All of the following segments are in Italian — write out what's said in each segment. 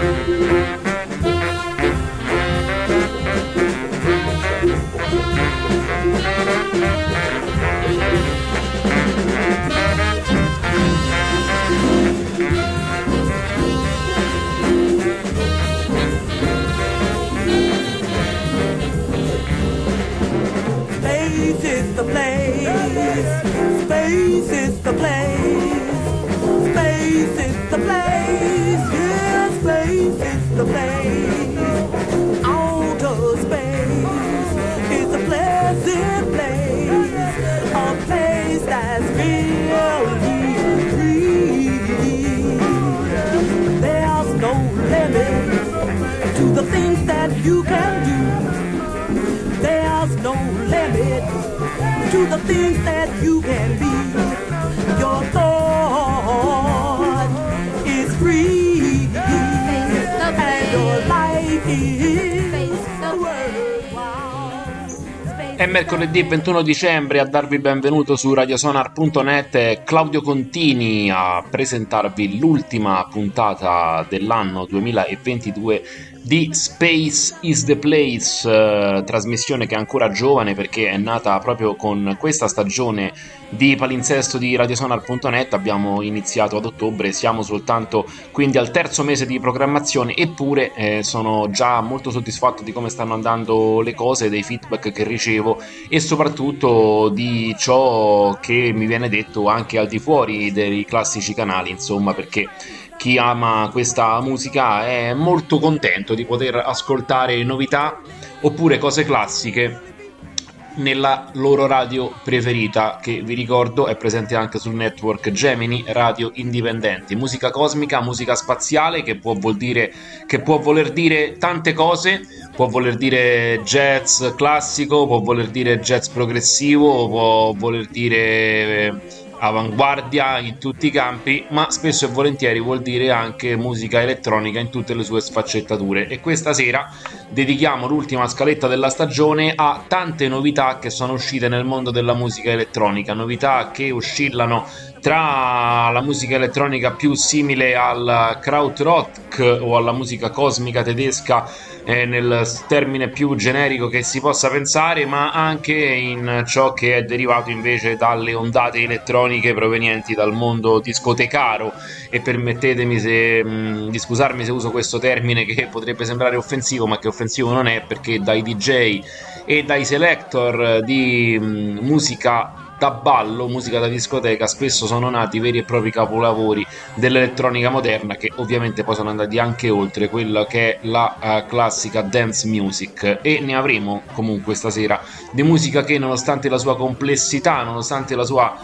You can do. There's no limit to the things that you can be. Your thought is free, and your life is worthwhile. È mercoledì 21 dicembre, a darvi il benvenuto su radiosonar.net Claudio Contini a presentarvi l'ultima puntata dell'anno 2022 di Space is the Place, trasmissione che è ancora giovane perché è nata proprio con questa stagione di palinsesto di radiosonar.net. Abbiamo iniziato ad ottobre, siamo soltanto quindi al terzo mese di programmazione, eppure sono già molto soddisfatto di come stanno andando le cose, dei feedback che ricevo e soprattutto di ciò che mi viene detto anche al di fuori dei classici canali, insomma, perché chi ama questa musica è molto contento di poter ascoltare novità oppure cose classiche nella loro radio preferita, che vi ricordo è presente anche sul network Gemini Radio Indipendenti. Musica cosmica, musica spaziale, che può voler dire tante cose. Può voler dire jazz classico, può voler dire jazz progressivo, può voler dire avanguardia in tutti i campi, ma spesso e volentieri vuol dire anche musica elettronica in tutte le sue sfaccettature. E questa sera dedichiamo l'ultima scaletta della stagione a tante novità che sono uscite nel mondo della musica elettronica, novità che oscillano tra la musica elettronica più simile al krautrock o alla musica cosmica tedesca, nel termine più generico che si possa pensare, ma anche in ciò che è derivato invece dalle ondate elettroniche provenienti dal mondo discotecaro. E permettetemi di scusarmi se uso questo termine che potrebbe sembrare offensivo, ma che offensivo non è, perché dai DJ e dai selector di musica da ballo, musica da discoteca, spesso sono nati veri e propri capolavori dell'elettronica moderna, che ovviamente poi sono andati anche oltre quella che è la classica dance music. E ne avremo comunque stasera di musica che, nonostante la sua complessità, nonostante la sua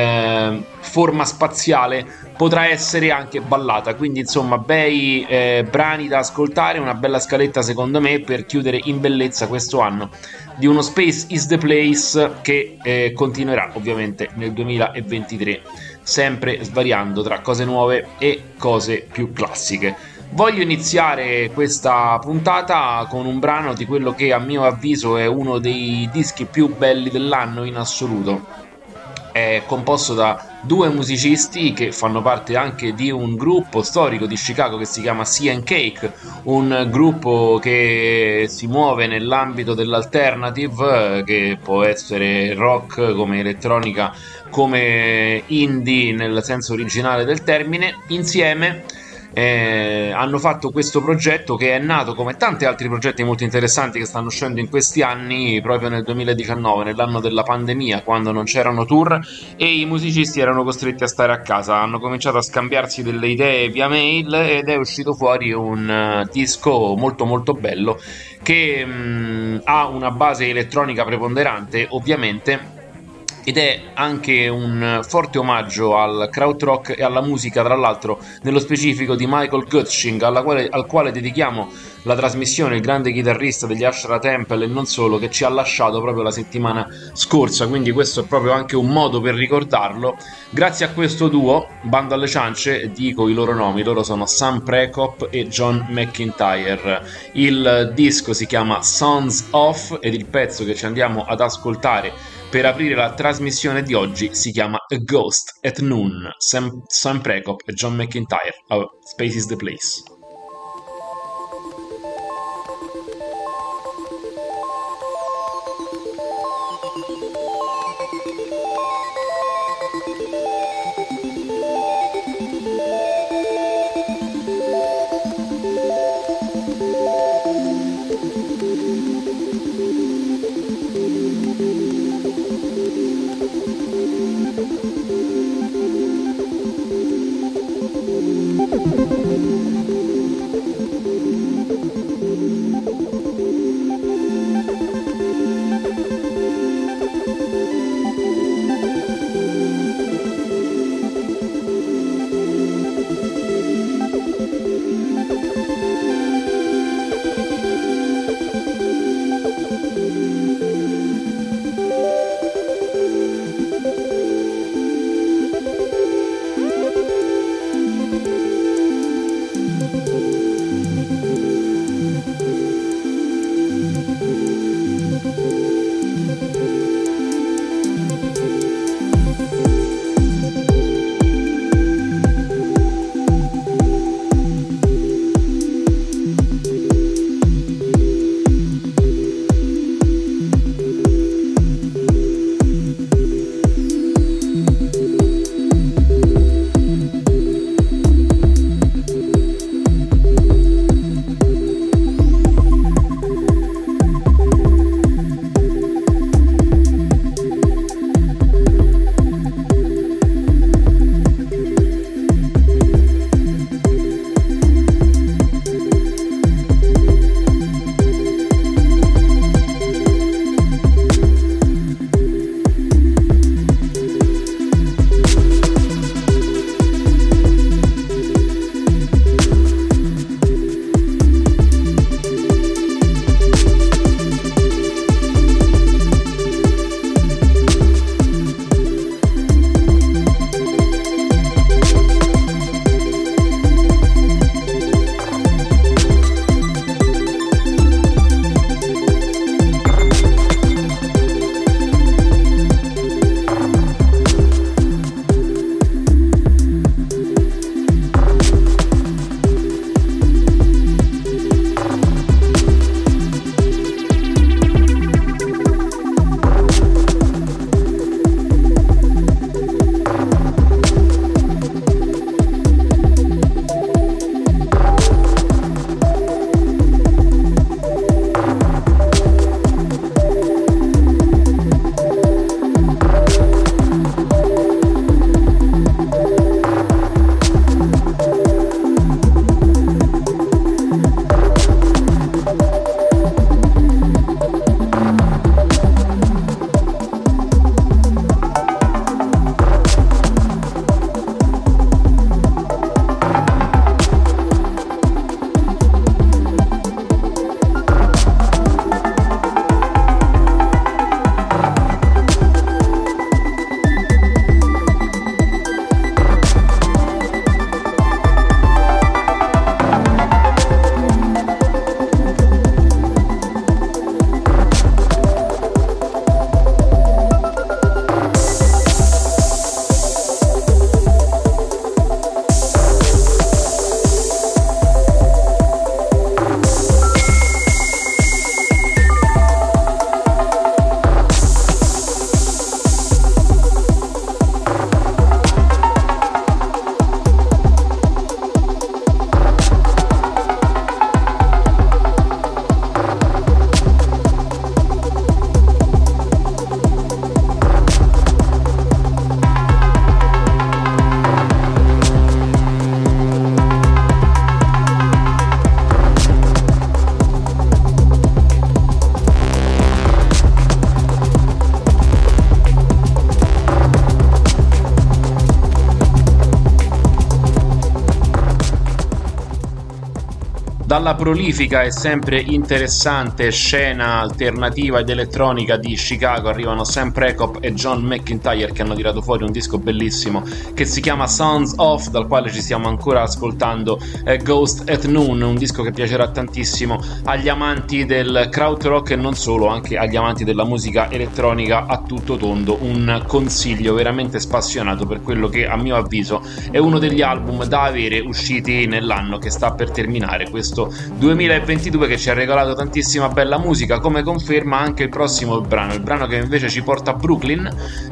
forma spaziale, potrà essere anche ballata. Quindi insomma, bei brani da ascoltare, una bella scaletta secondo me per chiudere in bellezza questo anno di uno Space is the Place che continuerà ovviamente nel 2023, sempre svariando tra cose nuove e cose più classiche. Voglio iniziare questa puntata con un brano di quello che a mio avviso è uno dei dischi più belli dell'anno in assoluto. È composto da due musicisti che fanno parte anche di un gruppo storico di Chicago che si chiama Sea and Cake, un gruppo che si muove nell'ambito dell'alternative, che può essere rock, come elettronica, come indie nel senso originale del termine. Insieme hanno fatto questo progetto che è nato, come tanti altri progetti molto interessanti che stanno uscendo in questi anni, proprio nel 2019, nell'anno della pandemia, quando non c'erano tour e i musicisti erano costretti a stare a casa. Hanno cominciato a scambiarsi delle idee via mail ed è uscito fuori un disco molto molto bello che ha una base elettronica preponderante, ovviamente, ed è anche un forte omaggio al krautrock e alla musica, tra l'altro nello specifico di Michael Gutsching, al quale dedichiamo la trasmissione, il grande chitarrista degli Ashra Temple e non solo, che ci ha lasciato proprio la settimana scorsa. Quindi questo è proprio anche un modo per ricordarlo. Grazie a questo duo, bando alle ciance, dico i loro nomi, loro sono Sam Prekop e John McIntyre. Il disco si chiama Sons of ed il pezzo che ci andiamo ad ascoltare per aprire la trasmissione di oggi si chiama A Ghost at Noon. Sam Prekop e John McIntyre. Space is the Place. dalla prolifica e sempre interessante scena alternativa ed elettronica di Chicago arrivano Sam Prekop e John McIntyre, che hanno tirato fuori un disco bellissimo che si chiama Sounds Off, dal quale ci stiamo ancora ascoltando Ghost at Noon, un disco che piacerà tantissimo agli amanti del krautrock e non solo, anche agli amanti della musica elettronica a tutto tondo. Un consiglio veramente spassionato per quello che a mio avviso è uno degli album da avere usciti nell'anno che sta per terminare, questo 2022, che ci ha regalato tantissima bella musica, come conferma anche il prossimo brano, il brano che invece ci porta a Brooklyn,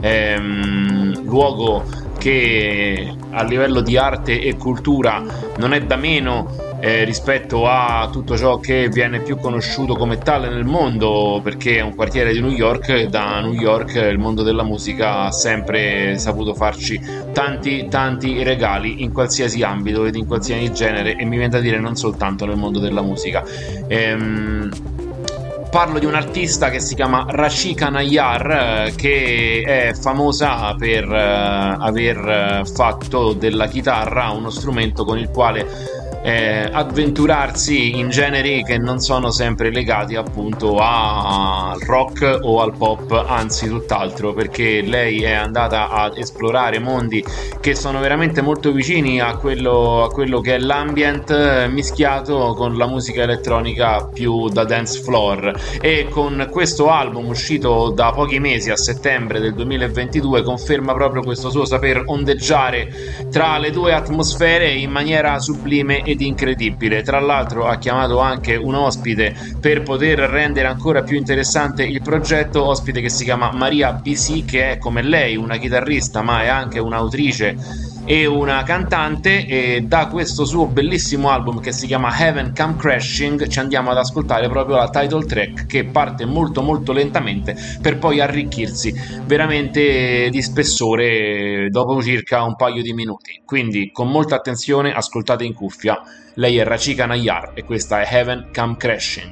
luogo che a livello di arte e cultura non è da meno rispetto a tutto ciò che viene più conosciuto come tale nel mondo, perché è un quartiere di New York e da New York il mondo della musica ha sempre saputo farci tanti regali in qualsiasi ambito ed in qualsiasi genere, e mi viene da dire non soltanto nel mondo della musica. Parlo di un'artista che si chiama Rashika Nayar, che è famosa per aver fatto della chitarra uno strumento con il quale avventurarsi in generi che non sono sempre legati appunto al rock o al pop, anzi tutt'altro, perché lei è andata ad esplorare mondi che sono veramente molto vicini a quello che è l'ambient mischiato con la musica elettronica più da dance floor, e con questo album uscito da pochi mesi, a settembre del 2022, conferma proprio questo suo saper ondeggiare tra le due atmosfere in maniera sublime ed incredibile. Tra l'altro ha chiamato anche un ospite per poter rendere ancora più interessante il progetto, ospite che si chiama Maria BC, che è come lei una chitarrista ma è anche un'autrice e una cantante, e da questo suo bellissimo album che si chiama Heaven Come Crashing ci andiamo ad ascoltare proprio la title track, che parte molto lentamente per poi arricchirsi veramente di spessore dopo circa un paio di minuti. Quindi con molta attenzione ascoltate in cuffia. Lei è Rashika Nayar e questa è Heaven Come Crashing.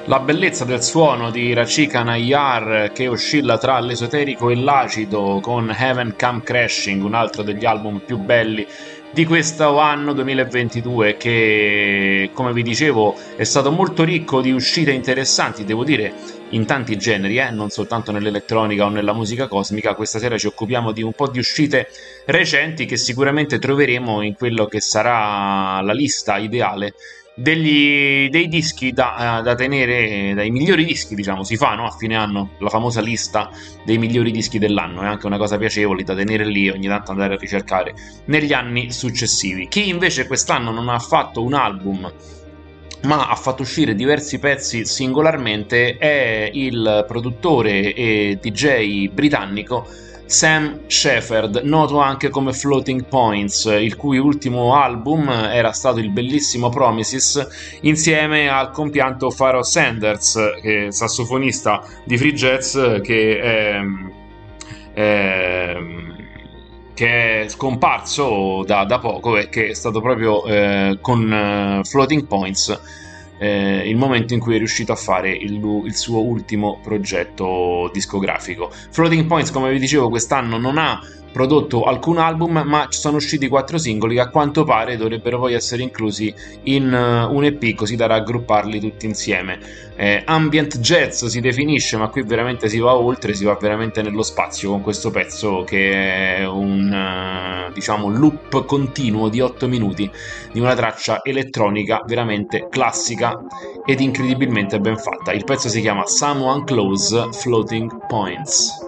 La bellezza del suono di Rachika Nayyar, che oscilla tra l'esoterico e l'acido, con Heaven Come Crashing, un altro degli album più belli di questo anno 2022, che, come vi dicevo, è stato molto ricco di uscite interessanti, devo dire, in tanti generi, non soltanto nell'elettronica o nella musica cosmica. Questa sera ci occupiamo di un po' di uscite recenti che sicuramente troveremo in quello che sarà la lista ideale dei dischi da tenere, dai migliori dischi, diciamo. Si fa, no, a fine anno la famosa lista dei migliori dischi dell'anno, è anche una cosa piacevole da tenere lì e ogni tanto andare a ricercare negli anni successivi. Chi invece quest'anno non ha fatto un album ma ha fatto uscire diversi pezzi singolarmente è il produttore e DJ britannico Sam Shepard, noto anche come Floating Points, il cui ultimo album era stato il bellissimo Promises, insieme al compianto Pharoah Sanders, che è sassofonista di free jazz, che è scomparso da poco e che è stato proprio con Floating Points il momento in cui è riuscito a fare il suo ultimo progetto discografico. Floating Points, come vi dicevo, quest'anno non ha prodotto alcun album, ma ci sono usciti 4 singoli che a quanto pare dovrebbero poi essere inclusi in un EP, così da raggrupparli tutti insieme. Ambient jazz si definisce, ma qui veramente si va oltre, si va veramente nello spazio con questo pezzo, che è un diciamo loop continuo di 8 minuti di una traccia elettronica veramente classica ed incredibilmente ben fatta. Il pezzo si chiama Someone Close, Floating Points.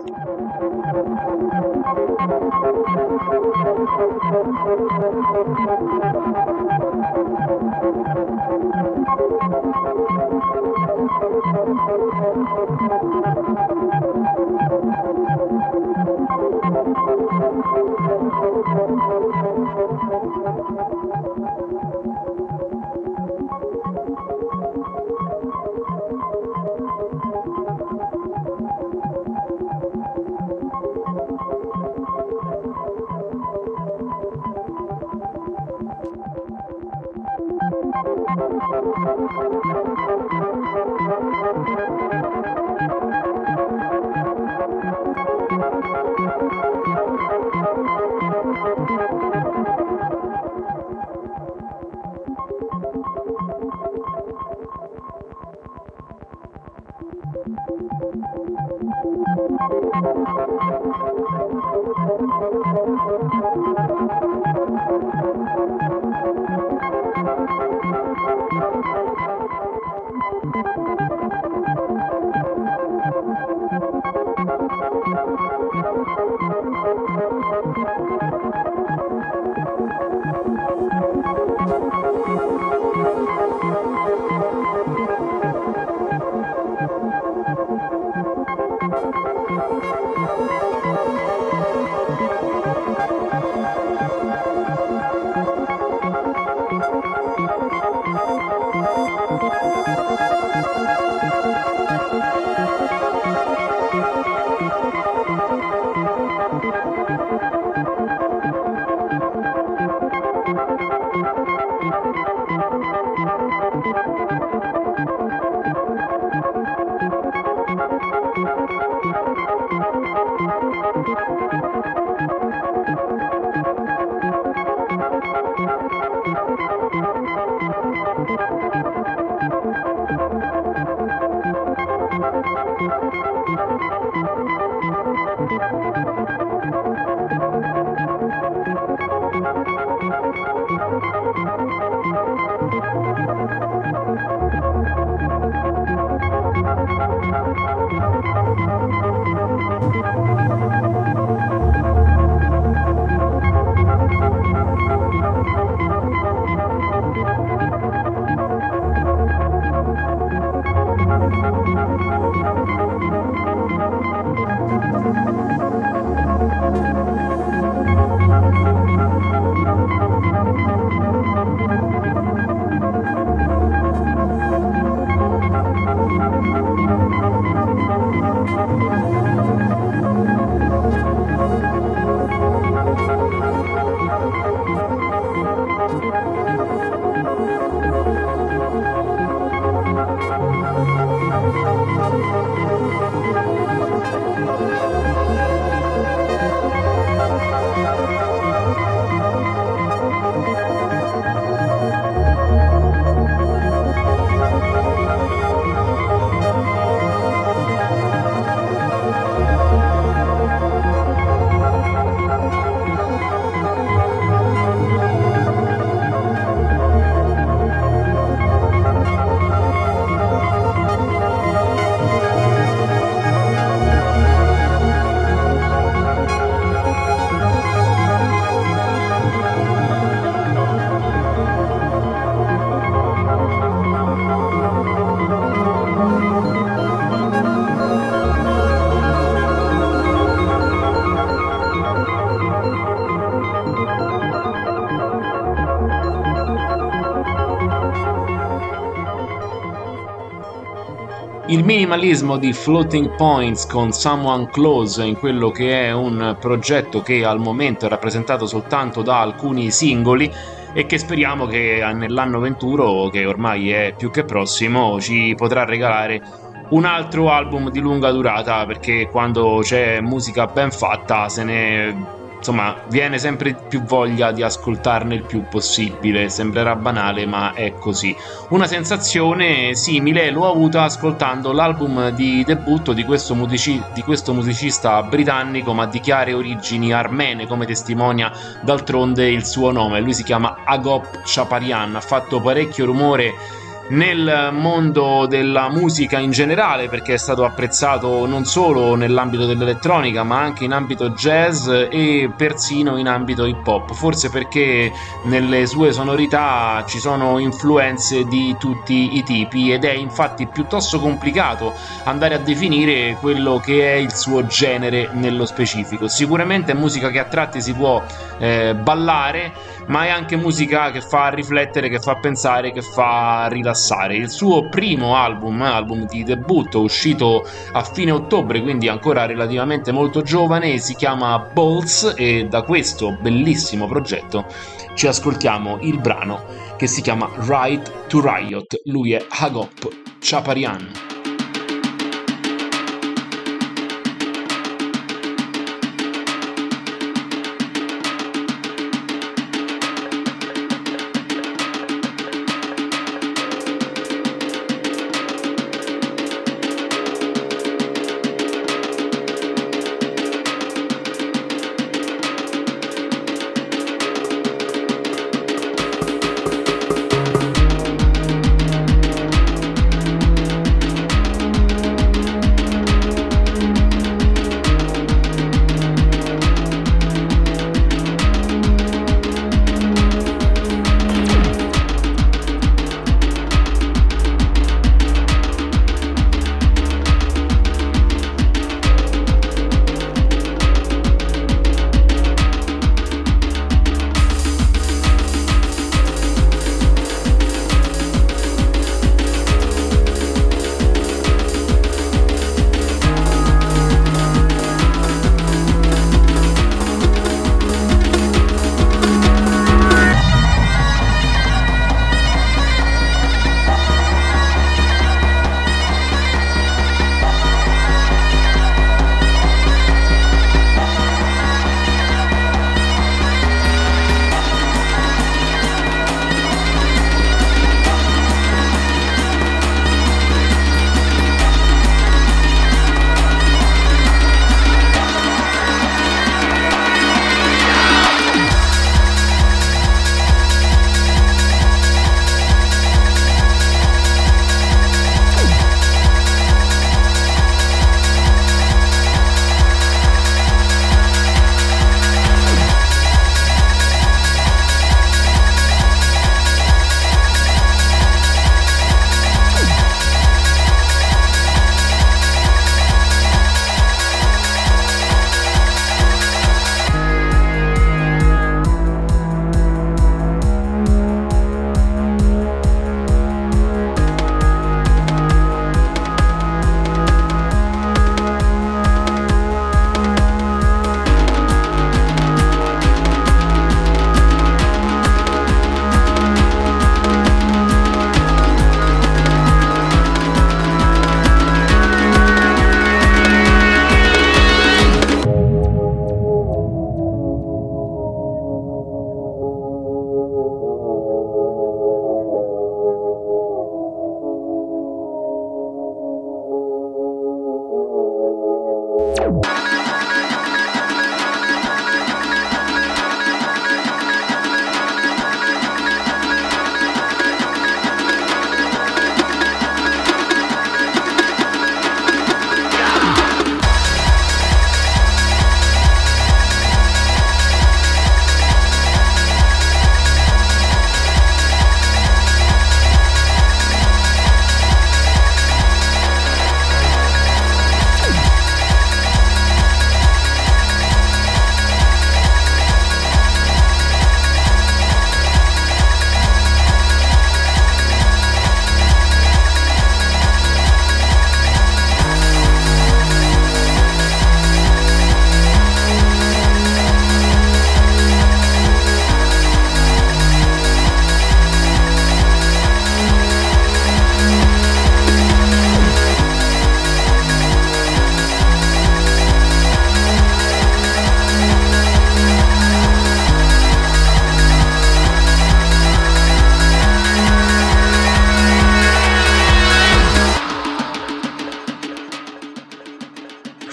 Il minimalismo di Floating Points con Someone Close in quello che è un progetto che al momento è rappresentato soltanto da alcuni singoli e che speriamo che nell'anno 21, che ormai è più che prossimo, ci potrà regalare un altro album di lunga durata, perché quando c'è musica ben fatta insomma, viene sempre più voglia di ascoltarne il più possibile. Sembrerà banale, ma è così. Una sensazione simile l'ho avuta ascoltando l'album di debutto di questo musicista britannico, ma di chiare origini armene, come testimonia d'altronde il suo nome. Lui si chiama Agop Chaparian, ha fatto parecchio rumore nel mondo della musica in generale, perché è stato apprezzato non solo nell'ambito dell'elettronica ma anche in ambito jazz e persino in ambito hip hop, forse perché nelle sue sonorità ci sono influenze di tutti i tipi, ed è infatti piuttosto complicato andare a definire quello che è il suo genere nello specifico. Sicuramente è musica che a tratti si può ballare, ma è anche musica che fa riflettere, che fa pensare, che fa rilassare. Il suo primo album di debutto, uscito a fine ottobre, quindi ancora relativamente molto giovane, si chiama Balls, e da questo bellissimo progetto ci ascoltiamo il brano che si chiama Right to Riot. Lui è Agop Chaparian.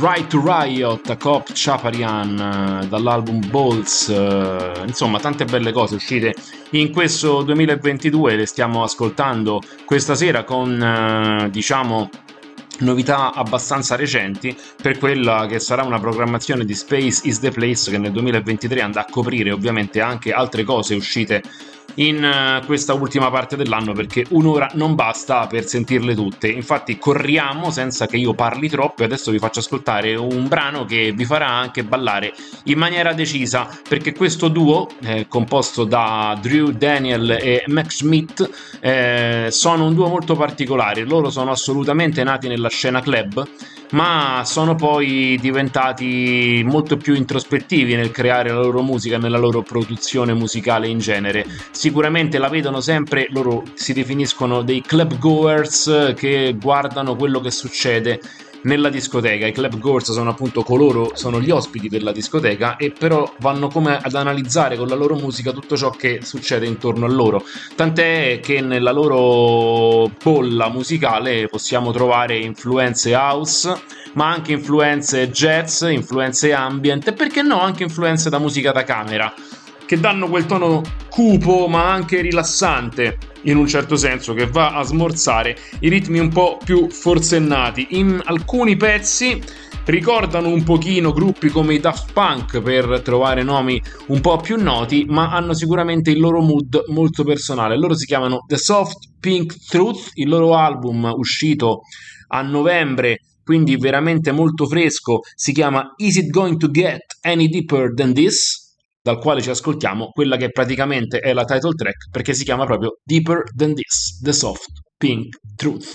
Try to Riot, Cop Chaparian, dall'album Balls, insomma tante belle cose uscite in questo 2022, le stiamo ascoltando questa sera con diciamo novità abbastanza recenti per quella che sarà una programmazione di Space is the Place, che nel 2023 andrà a coprire ovviamente anche altre cose uscite in questa ultima parte dell'anno, perché un'ora non basta per sentirle tutte. Infatti corriamo senza che io parli troppo e adesso vi faccio ascoltare un brano che vi farà anche ballare in maniera decisa, perché questo duo composto da Drew Daniel e Max Schmidt sono un duo molto particolare. Loro sono assolutamente nati nella scena club, ma sono poi diventati molto più introspettivi nel creare la loro musica e nella loro produzione musicale in genere. Sicuramente la vedono sempre, loro si definiscono dei club goers che guardano quello che succede nella discoteca. I club goers sono appunto coloro, sono gli ospiti della discoteca, e però vanno come ad analizzare con la loro musica tutto ciò che succede intorno a loro, tant'è che nella loro bolla musicale possiamo trovare influenze house, ma anche influenze jazz, influenze ambient e perché no anche influenze da musica da camera, che danno quel tono cupo ma anche rilassante in un certo senso, che va a smorzare i ritmi un po' più forsennati. In alcuni pezzi ricordano un pochino gruppi come i Daft Punk, per trovare nomi un po' più noti, ma hanno sicuramente il loro mood molto personale. Loro si chiamano The Soft Pink Truth, il loro album uscito a novembre, quindi veramente molto fresco, si chiama Is It Going to Get Any Deeper Than This?, dal quale ci ascoltiamo quella che praticamente è la title track, perché si chiama proprio Deeper Than This, The Soft Pink Truth.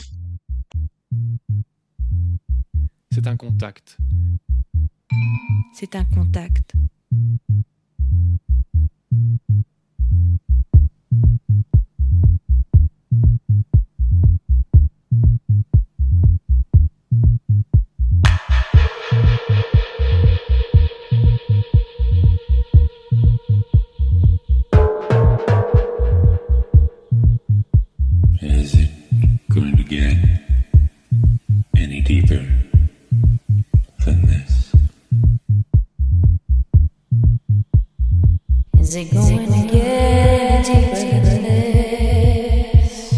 C'est un contact. C'est un contact. Is it going to get any deeper than this? Is it going to get deeper than this?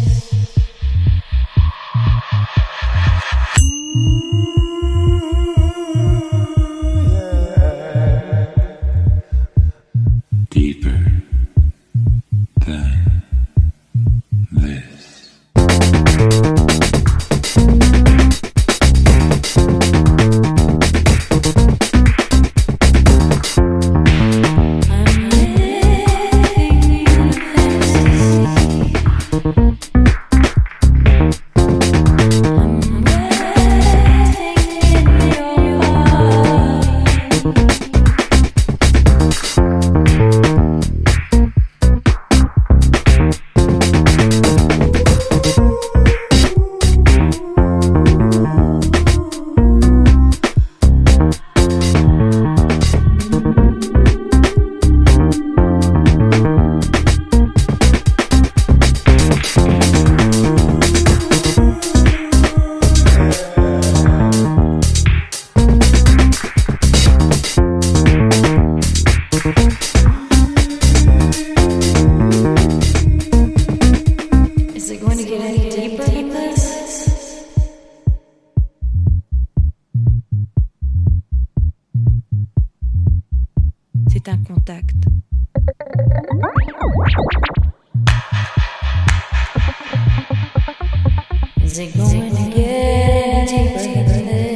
Deeper than this. C'est un contact. Is it going to get deeper than this?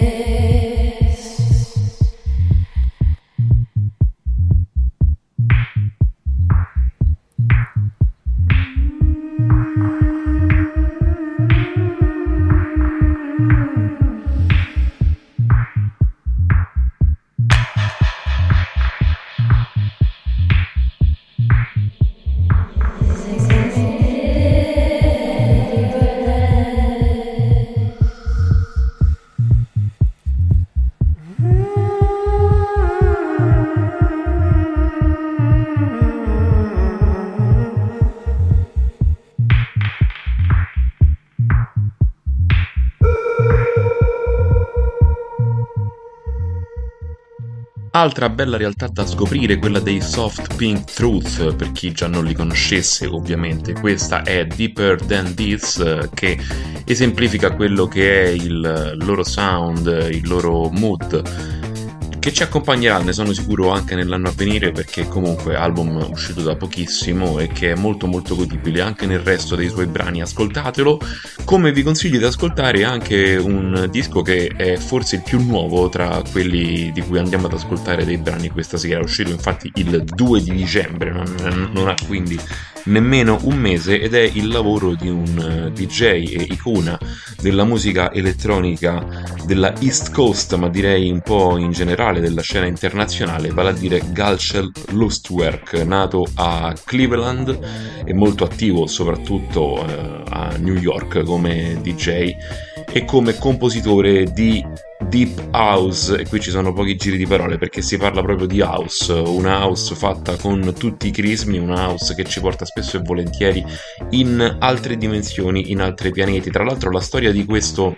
Altra bella realtà da scoprire, quella dei Soft Pink Truth, per chi già non li conoscesse ovviamente. Questa è Deeper Than This, che esemplifica quello che è il loro sound, il loro mood, che ci accompagnerà, ne sono sicuro, anche nell'anno a venire, perché comunque album uscito da pochissimo e che è molto molto godibile anche nel resto dei suoi brani. Ascoltatelo, come vi consiglio di ascoltare anche un disco che è forse il più nuovo tra quelli di cui andiamo ad ascoltare dei brani questa sera. È uscito infatti il 2 di dicembre, non ha quindi nemmeno un mese, ed è il lavoro di un DJ e icona della musica elettronica della East Coast, ma direi un po' in generale della scena internazionale, vale a dire Gulcher Lustwerk, nato a Cleveland e molto attivo soprattutto a New York come DJ e come compositore di Deep House. E qui ci sono pochi giri di parole, perché si parla proprio di house, una house fatta con tutti i crismi, una house che ci porta spesso e volentieri in altre dimensioni, in altri pianeti. Tra l'altro la storia di questo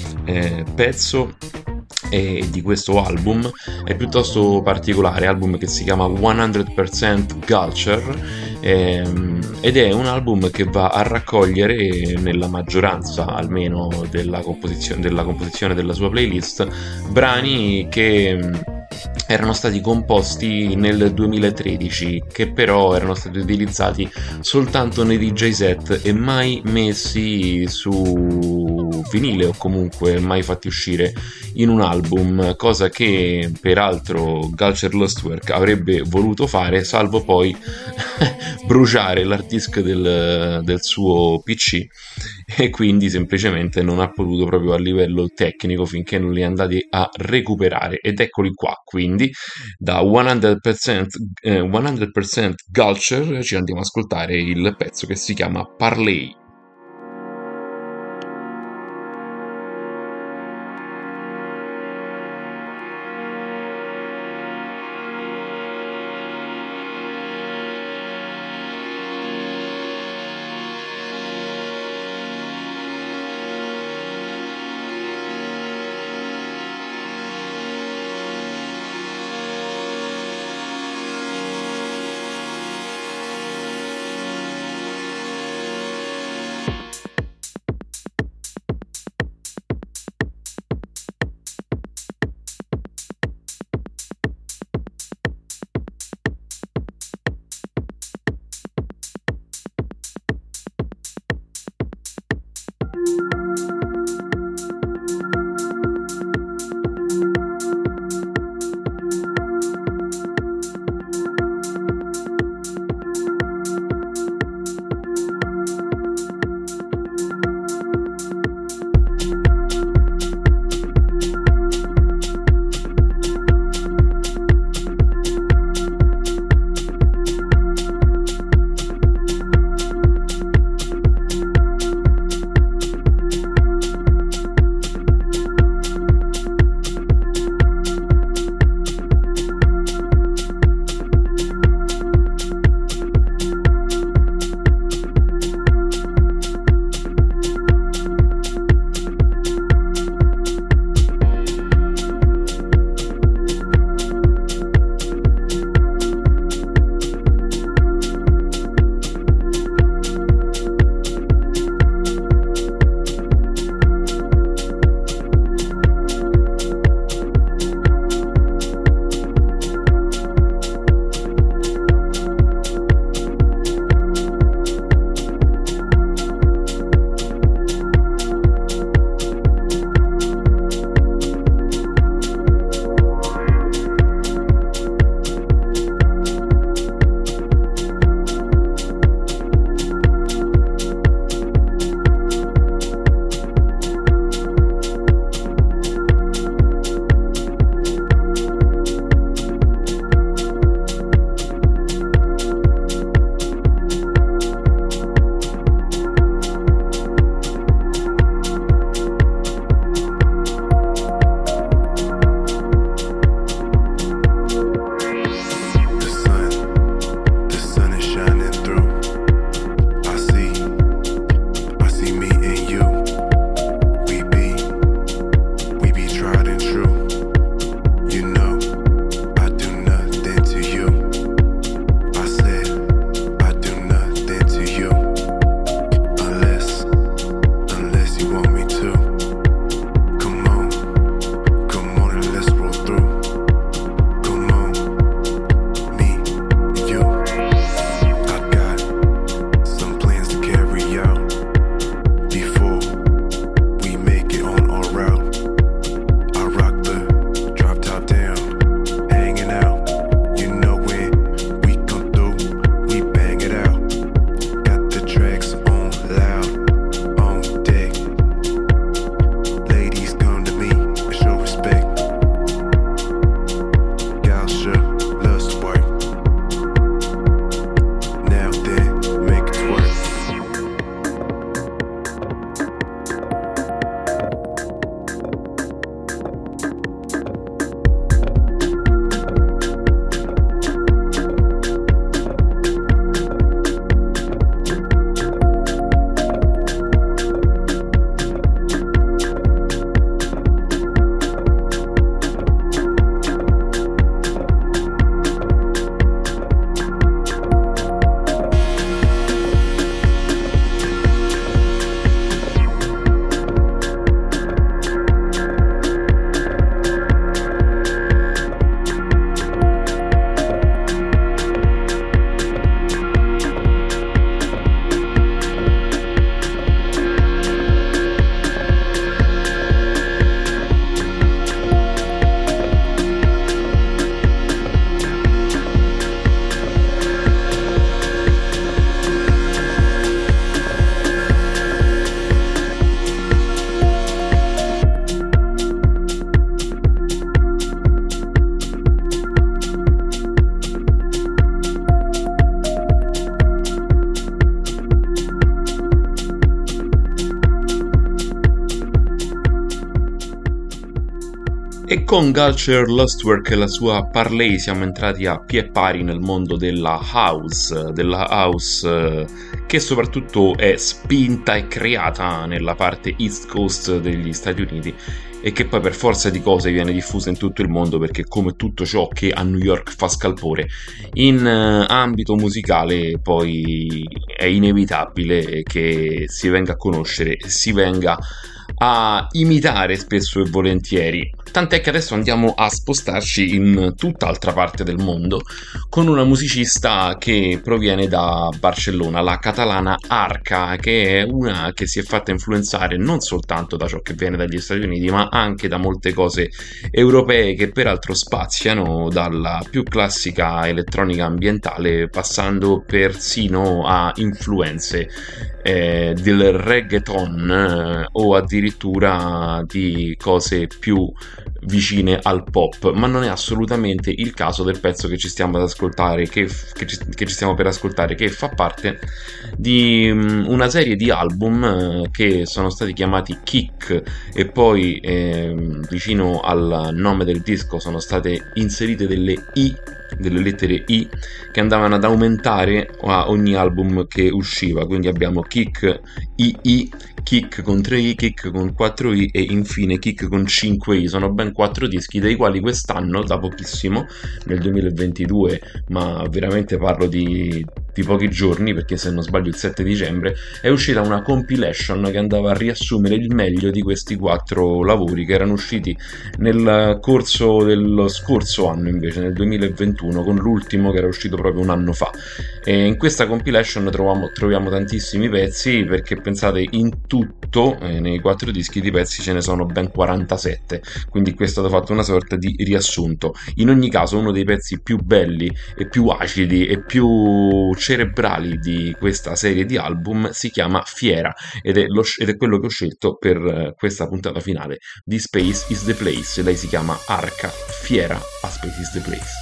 pezzo e di questo album è piuttosto particolare, album che si chiama 100% Culture, ed è un album che va a raccogliere, nella maggioranza almeno della composizione della sua playlist, brani che erano stati composti nel 2013, che però erano stati utilizzati soltanto nei DJ set e mai messi su vinile, o comunque mai fatti uscire in un album, cosa che peraltro Gulcher Lustwerk avrebbe voluto fare, salvo poi bruciare l'hard disk del suo PC, e quindi semplicemente non ha potuto, proprio a livello tecnico, finché non li è andati a recuperare. Ed eccoli qua, quindi da 100%, 100% Gulcher ci andiamo ad ascoltare il pezzo che si chiama Parlay. E con Culture Lustwork e la sua Parley siamo entrati a piè pari nel mondo della house che soprattutto è spinta e creata nella parte East Coast degli Stati Uniti e che poi per forza di cose viene diffusa in tutto il mondo, perché come tutto ciò che a New York fa scalpore in ambito musicale poi è inevitabile che si venga a conoscere, si venga a imitare spesso e volentieri. Tant'è che adesso andiamo a spostarci in tutt'altra parte del mondo con una musicista che proviene da Barcellona, la catalana Arca, che è una che si è fatta influenzare non soltanto da ciò che viene dagli Stati Uniti, ma anche da molte cose europee che peraltro spaziano dalla più classica elettronica ambientale, passando persino a influenze del reggaeton o addirittura di cose più vicine al pop, ma non è assolutamente il caso del pezzo che ci stiamo ad ascoltare, che ci stiamo per ascoltare, che fa parte di una serie di album che sono stati chiamati Kick e poi vicino al nome del disco sono state inserite delle lettere I che andavano ad aumentare a ogni album che usciva, quindi abbiamo Kick II, Kick con 3 I, Kick con 4 I e infine Kick con 5 I. Sono ben 4 dischi, dei quali quest'anno, da pochissimo, nel 2022, ma veramente parlo di pochi giorni, perché se non sbaglio il 7 dicembre, è uscita una compilation che andava a riassumere il meglio di questi 4 lavori che erano usciti nel corso dello scorso anno, invece nel 2021, con l'ultimo che era uscito proprio un anno fa. E in questa compilation troviamo tantissimi pezzi, perché pensate, in tutto nei 4 dischi di pezzi ce ne sono ben 47, quindi qui è stato fatto una sorta di riassunto. In ogni caso, uno dei pezzi più belli e più acidi e più cerebrali di questa serie di album si chiama Fiera ed è quello che ho scelto per questa puntata finale di Space is the Place. Lei si chiama Arca, Fiera a Space is the Place.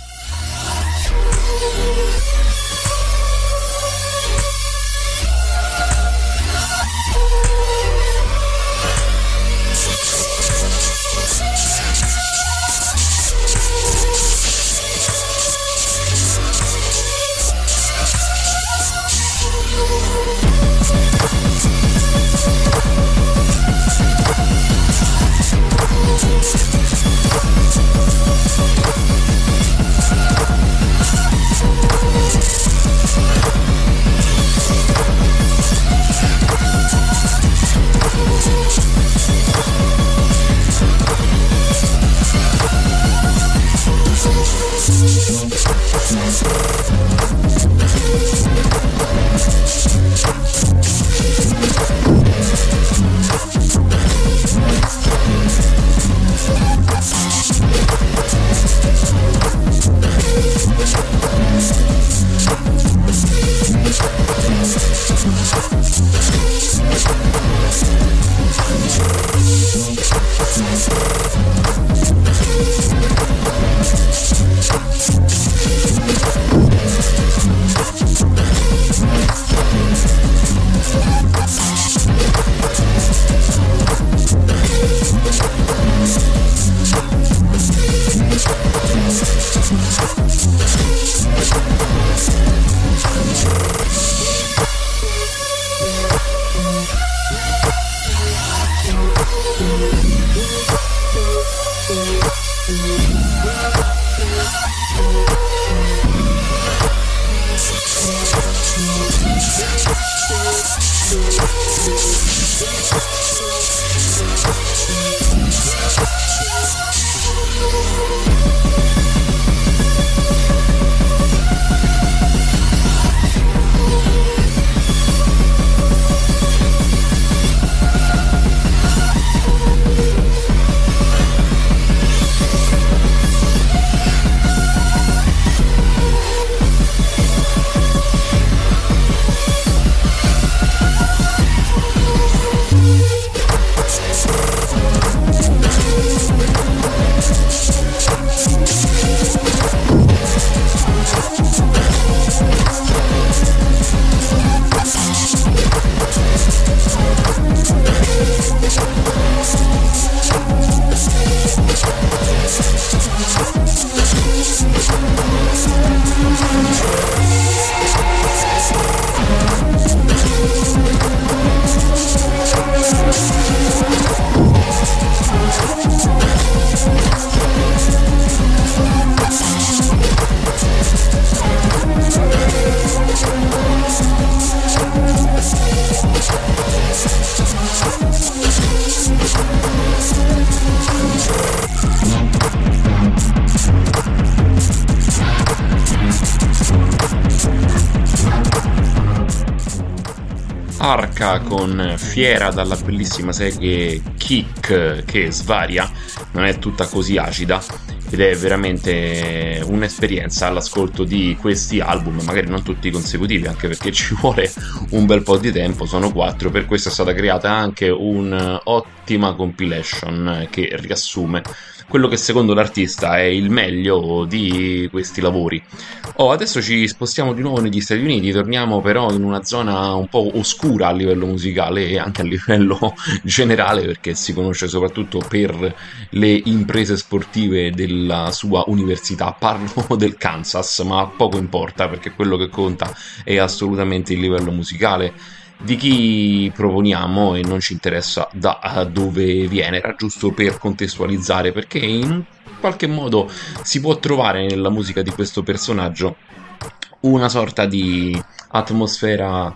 Arca con Fiera dalla bellissima serie Kick, che svaria, non è tutta così acida ed è veramente un'esperienza all'ascolto di questi album, magari non tutti consecutivi, anche perché ci vuole un bel po' di tempo, sono 4, per questo è stata creata anche un'ottima compilation che riassume quello che secondo l'artista è il meglio di questi lavori. Adesso ci spostiamo di nuovo negli Stati Uniti, torniamo però in una zona un po' oscura a livello musicale e anche a livello generale, perché si conosce soprattutto per le imprese sportive della sua università. Parlo del Kansas, ma poco importa, perché quello che conta è assolutamente il livello musicale di chi proponiamo e non ci interessa da dove viene. Era giusto per contestualizzare, perché in qualche modo si può trovare nella musica di questo personaggio una sorta di atmosfera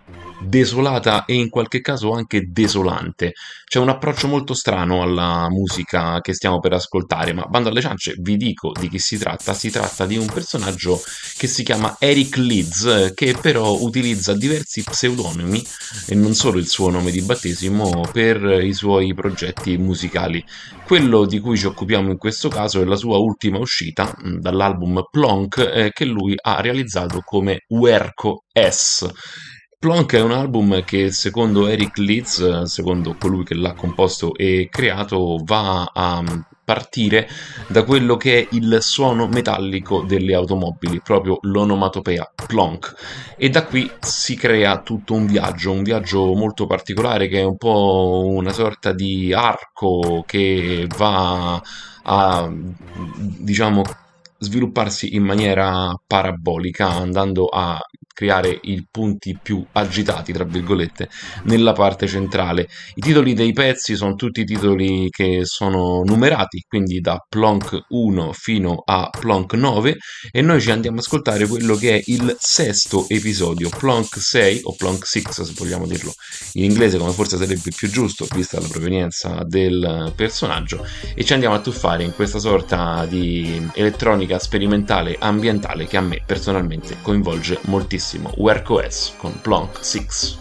desolata e in qualche caso anche desolante. C'è un approccio molto strano alla musica che stiamo per ascoltare, ma bando alle ciance, vi dico di chi si tratta. Si tratta di un personaggio che si chiama Eric Leeds, che però utilizza diversi pseudonimi e non solo il suo nome di battesimo per i suoi progetti musicali. Quello di cui ci occupiamo in questo caso è la sua ultima uscita dall'album Plonk, che lui ha realizzato come Werco S. Plonk è un album che secondo Eric Leeds, secondo colui che l'ha composto e creato, va a partire da quello che è il suono metallico delle automobili, proprio l'onomatopea Plonk, e da qui si crea tutto un viaggio molto particolare che è un po' una sorta di arco che va a, diciamo, svilupparsi in maniera parabolica, andando a creare i punti più agitati, tra virgolette, nella parte centrale. I titoli dei pezzi sono tutti titoli che sono numerati, quindi da Plonk 1 fino a Plonk 9, e noi ci andiamo ad ascoltare quello che è il sesto episodio, Plonk 6 o Plonk 6 se vogliamo dirlo in inglese, come forse sarebbe più giusto vista la provenienza del personaggio, e ci andiamo a tuffare in questa sorta di elettronica sperimentale ambientale che a me personalmente coinvolge moltissimo. Werco S con Plonk 6.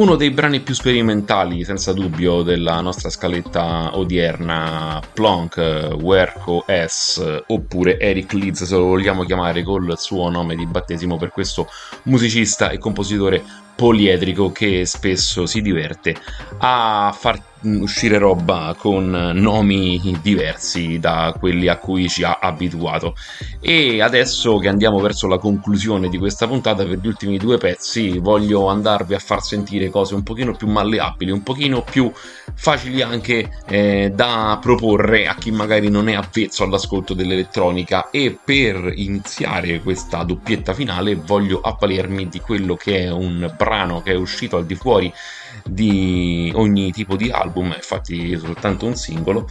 Uno dei brani più sperimentali, senza dubbio, della nostra scaletta odierna, Plonk, Werco S, oppure Eric Leeds, se lo vogliamo chiamare col suo nome di battesimo, per questo musicista e compositore poliedrico che spesso si diverte a far uscire roba con nomi diversi da quelli a cui ci ha abituato. E adesso che andiamo verso la conclusione di questa puntata, per gli ultimi due pezzi voglio andarvi a far sentire cose un pochino più malleabili, un pochino più facili anche da proporre a chi magari non è avvezzo all'ascolto dell'elettronica. E per iniziare questa doppietta finale voglio avvalermi di quello che è un brano che è uscito al di fuori di ogni tipo di album, infatti soltanto un singolo,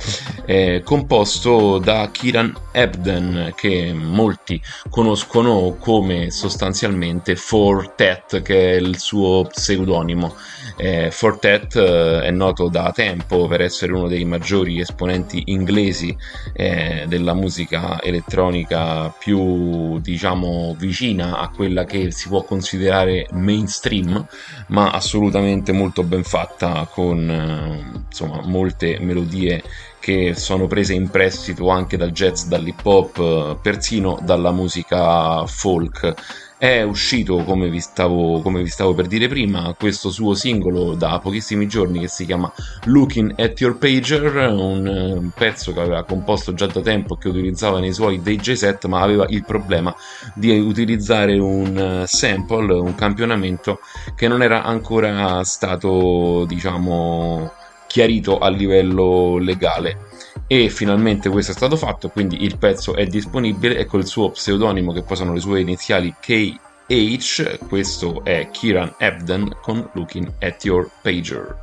composto da Kieran Ebden, che molti conoscono come sostanzialmente Four Tet, che è il suo pseudonimo. Four Tet è noto da tempo per essere uno dei maggiori esponenti inglesi della musica elettronica più, diciamo, vicina a quella che si può considerare mainstream, ma assolutamente molto ben fatta, con insomma molte melodie che sono prese in prestito anche dal jazz, dall'hip hop, persino dalla musica folk. È uscito, come vi stavo per dire prima, questo suo singolo da pochissimi giorni che si chiama Looking at Your Pager, un pezzo che aveva composto già da tempo, che utilizzava nei suoi DJ set, ma aveva il problema di utilizzare un sample, un campionamento che non era ancora stato, diciamo, chiarito a livello legale. E finalmente questo è stato fatto, quindi il pezzo è disponibile e col suo pseudonimo, che poi sono le sue iniziali KH. Questo è Kieran Ebden con Looking at Your Pager.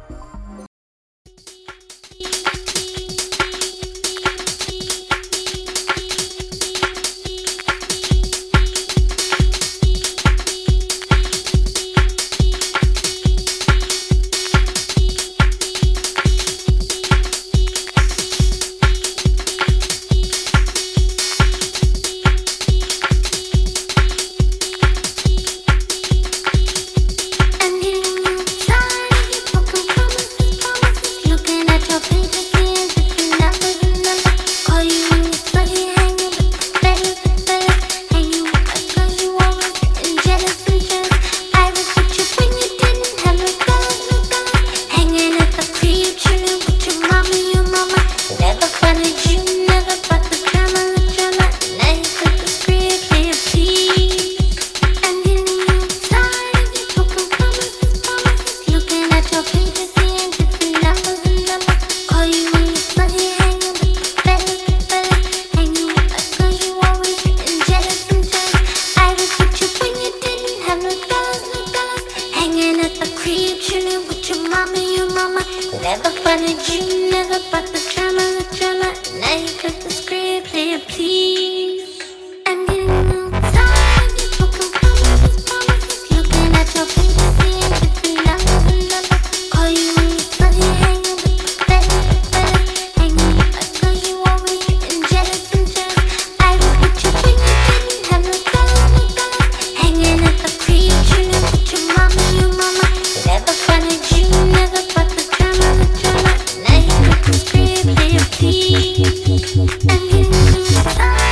And you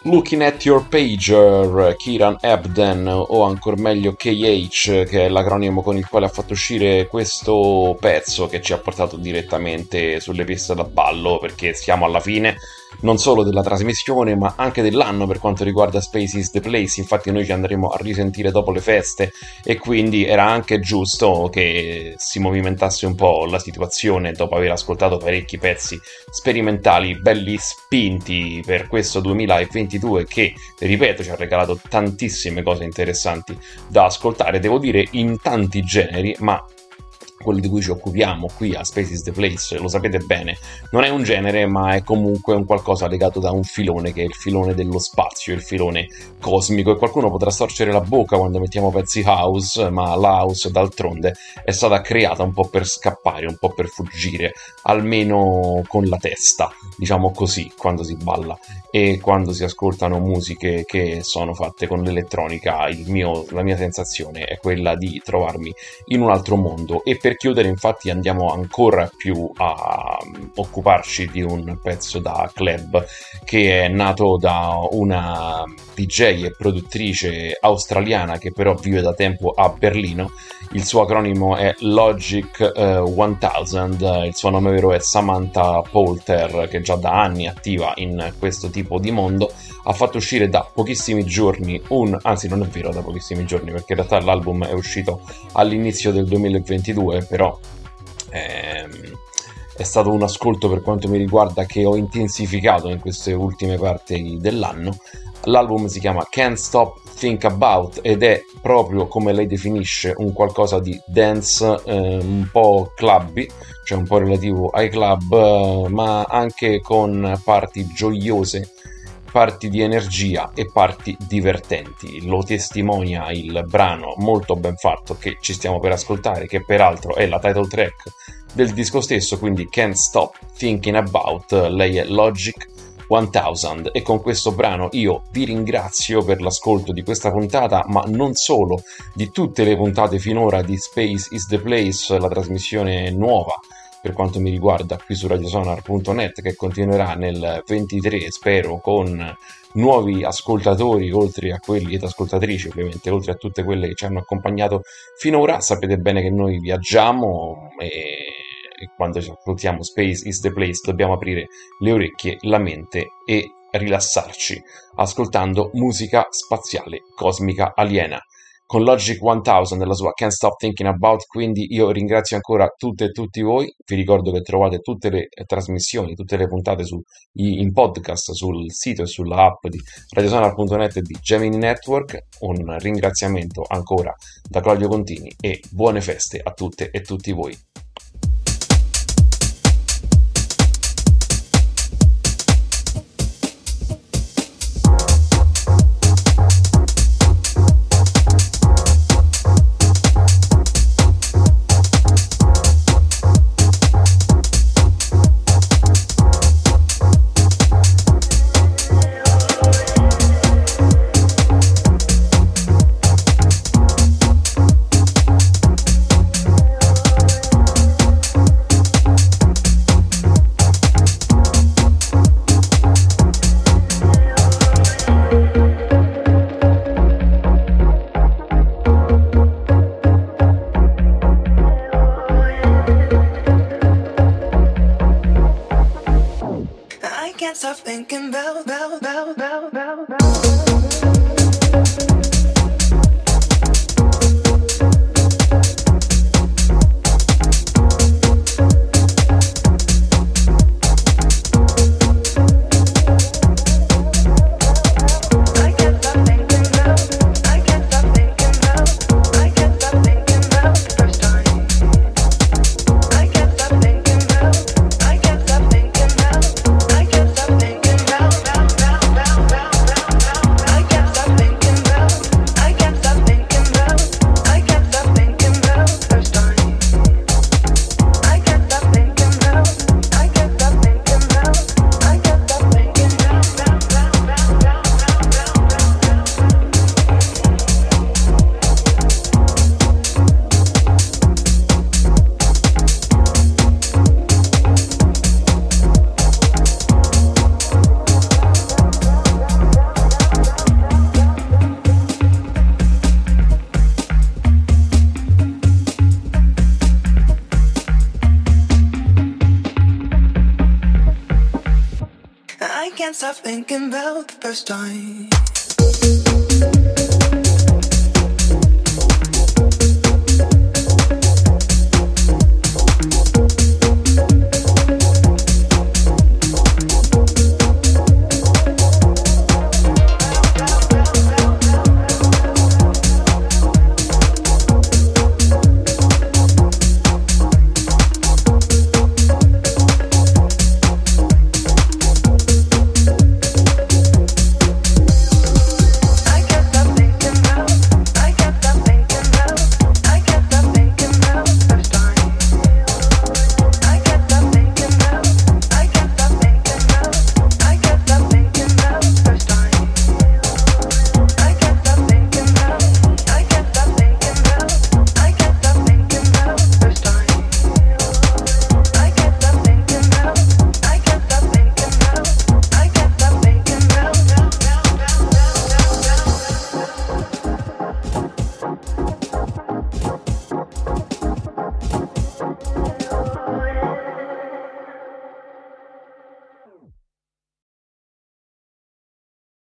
Looking at Your Pager, Kieran Ebden, o ancor meglio KH, che è l'acronimo con il quale ha fatto uscire questo pezzo che ci ha portato direttamente sulle piste da ballo, perché siamo alla fine non solo della trasmissione ma anche dell'anno per quanto riguarda Space is the Place. Infatti noi ci andremo a risentire dopo le feste e quindi era anche giusto che si movimentasse un po' la situazione dopo aver ascoltato parecchi pezzi sperimentali belli spinti per questo 2022 che, ripeto, ci ha regalato tantissime cose interessanti da ascoltare, devo dire in tanti generi, ma quello di cui ci occupiamo qui a Space is the Place, lo sapete bene, non è un genere ma è comunque un qualcosa legato da un filone che è il filone dello spazio, il filone cosmico, e qualcuno potrà storcere la bocca quando mettiamo pezzi house, ma la house d'altronde è stata creata un po' per scappare, un po' per fuggire, almeno con la testa, diciamo così, quando si balla e quando si ascoltano musiche che sono fatte con l'elettronica. La mia sensazione è quella di trovarmi in un altro mondo. E per chiudere, infatti, andiamo ancora più a occuparci di un pezzo da club che è nato da una DJ e produttrice australiana che però vive da tempo a Berlino. Il suo acronimo è Logic 1000, il suo nome vero è Samantha Poulter, che già da anni è attiva in questo tipo di mondo. Ha fatto uscire da pochissimi giorni anzi non è vero da pochissimi giorni, perché in realtà l'album è uscito all'inizio del 2022, però è stato un ascolto, per quanto mi riguarda, che ho intensificato in queste ultime parti dell'anno. L'album si chiama Can't Stop Think About ed è proprio, come lei definisce, un qualcosa di dance un po' clubby, cioè un po' relativo ai club, ma anche con parti gioiose, parti di energia e parti divertenti. Lo testimonia il brano molto ben fatto che ci stiamo per ascoltare, che peraltro è la title track del disco stesso, quindi Can't Stop Thinking About. Lei è Logic 1000 e con questo brano io vi ringrazio per l'ascolto di questa puntata, ma non solo, di tutte le puntate finora di Space is the Place, la trasmissione nuova per quanto mi riguarda qui su radiosonar.net, che continuerà nel 23, spero, con nuovi ascoltatori, oltre a quelli ed ascoltatrici ovviamente, oltre a tutte quelle che ci hanno accompagnato finora. Sapete bene che noi viaggiamo e quando ci ascoltiamo Space is the Place dobbiamo aprire le orecchie, la mente e rilassarci ascoltando musica spaziale, cosmica, aliena, con Logic 1000 nella sua Can't Stop Thinking About. Quindi io ringrazio ancora tutte e tutti voi. Vi ricordo che trovate tutte le trasmissioni, tutte le puntate in podcast sul sito e sulla app di radiosonar.net e di Gemini Network. Un ringraziamento ancora da Claudio Contini e buone feste a tutte e tutti voi. Stop thinking about I can't stop thinking about the first time.